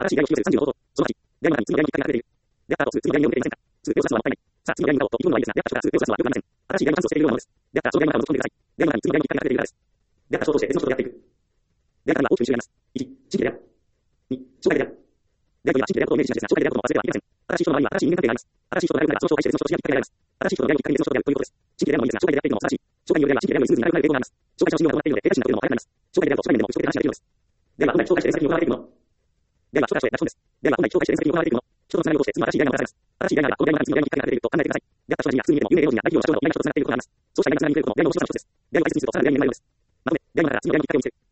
新しい依頼を引き寄せる30の方法。その8、依頼の中に次の依頼に引っ掛けられている。であった後、次の依頼に読めていませんか。通手を指すのはもったいない。さあ、次の依頼に向かおうと意図のはいいですが、であった人が通手を指すのはよくありません。新しい依頼に反応しているようなものです。であったら、その依頼の中を持ち込んでください。依頼の中に次の依頼に引っ掛けられているからです。であったら、そう通して別の人とやっていく。であったら、大きく2種類あります。1、新規である。2、紹介である。であるとは新規であることを明示しますが、紹介であることも忘れてはいけません。新しい人の周りには新しい人間関係があります。新しい人となる上では、その紹介して別の人と知り合いに引っ掛けられます。新しい人の出会いにきっかけに別の人と出会うということです。新規であるのもいいですが、紹介であっているのも正しい。紹介によれば新規であるのにスムーズになる傾向があります。紹介者の信用が伴っているので、手出しになるのも早くなります。紹介であると、初対面でも打ち解けて話ができるのです。では、本来紹介して連絡に行われているもの。では、紹介者への質問です。では、本来紹介して連絡に行われているもの。人とつながりを通して、次の新しい依頼が渡されます。新しい依頼なら、この依頼の中に次の依頼に引っ掛けられていると考えてください。であった人たちには、普通に見ても有名芸能人や大企業の社長など、依頼の人とつながっていることがあります。そうした依頼がつながりにくいことも、依頼の一つの一つです。依頼の解説にすると、さらに依頼になります。まとめ、依頼の中から次の依頼に引っ掛けを見せる。